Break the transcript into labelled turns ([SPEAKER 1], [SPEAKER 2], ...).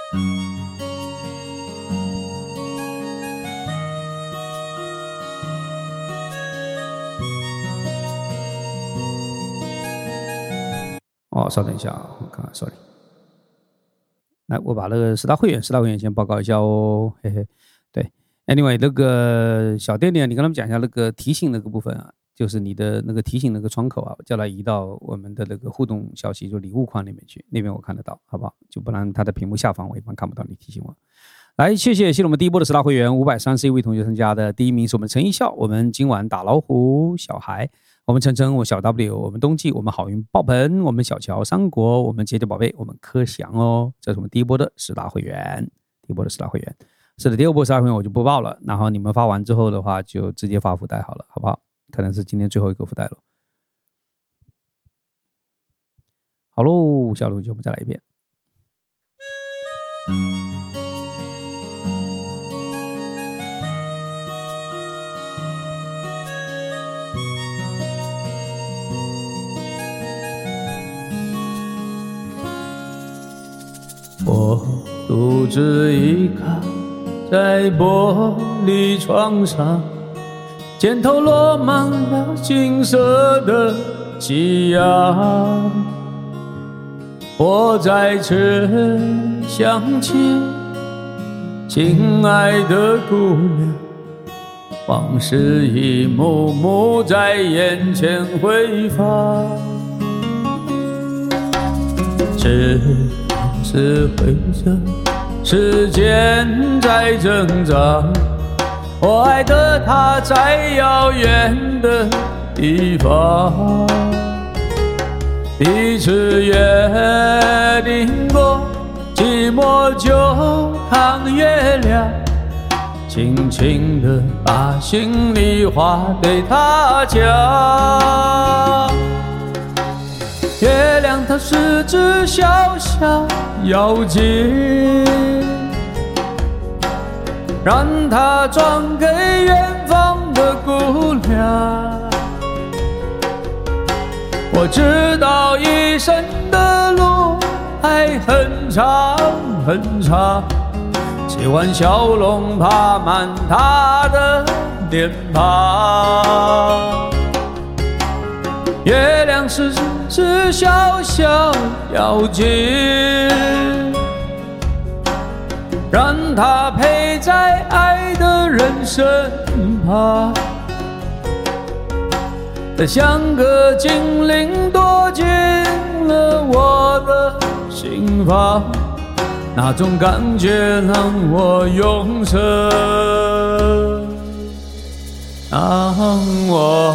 [SPEAKER 1] 稍等一下啊，我看看 ，sorry。来，我把那个10大会员先报告一下哦，嘿嘿。对 ，anyway， 那个小店店，你跟他们讲一下那个提醒那个部分啊，就是你的那个提醒那个窗口啊，叫他移到我们的那个互动消息，就礼物框里面去，那边我看得到，好不好？就不然他的屏幕下方我一般看不到你提醒我。来，谢谢我们第一波的10大会员531位同学参加的，第一名是我们陈一笑，我们今晚打老虎小孩。我们晨晨，我小 W， 我们冬季，我们好运爆棚，我们小乔三国，我们杰杰宝贝，我们柯翔哦，这是我们第一波的10大会员，是的，第二波10大会员我就不报了，然后你们发完之后的话，就直接发福袋好了，好不好？可能是今天最后一个福袋了。好喽，下录就我们再来一遍。我独自依靠在玻璃窗上，肩头落满了金色的夕阳。我再次想起亲爱的姑娘，往事一幕幕在眼前回放。是回着时间在挣扎，我爱的他在遥远的地方，彼此约定过寂寞就看月亮，轻轻地把心里话对他讲。月亮它是只小小妖精，让它转给远方的姑娘。我知道一生的路还很长很长，希望笑容爬满她的脸庞。月亮是只小小妖精，让它陪在爱的人身旁，像个精灵躲进了我的心房，那种感觉让我永生，让我